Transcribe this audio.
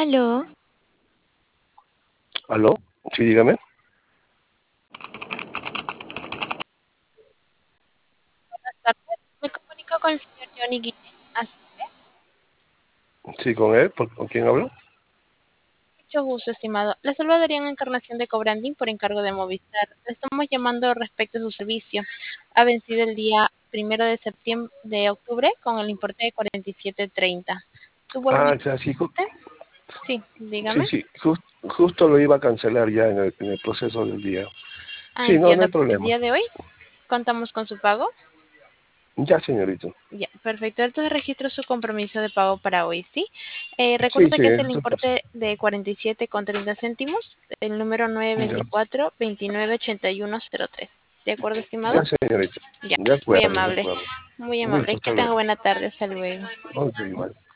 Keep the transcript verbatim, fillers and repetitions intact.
Aló, ¿Aló? Sí, dígame. buenas tardes. Me comunico con el señor Johnny Guillén. Así Sí, con él. ¿Por- ¿Con quién hablo? mucho gusto, estimado. Le saludaría en Encarnación de Cobrandín por encargo de Movistar. Le estamos llamando respecto a su servicio. Ha vencido el día primero de septiembre de octubre con el importe de cuarenta y siete treinta. ¿Tuvo algún Ah, ya, sí, ju- inconveniente? Sí, sí, dígame. sí. jus- justo lo iba a cancelar ya en el, en el proceso del día. Ah, Sí, no, no entiendo. hay El problema. día de hoy contamos con su pago. Ya, señorito. Ya, perfecto. Entonces registro su compromiso de pago para hoy, ¿sí? Eh, Sí, recuerda sí, que es el eso pasa. importe de cuarenta y siete con treinta céntimos, el número nueve Ya, veinticuatro veintinueve ochenta y uno cero tres. ¿De acuerdo, estimado? ya, señorito. Ya, De muy acuerdo, de amable. acuerdo. Muy Listo, amable. hasta Que tenga luego. buena tarde. Hasta luego. Ok, igual.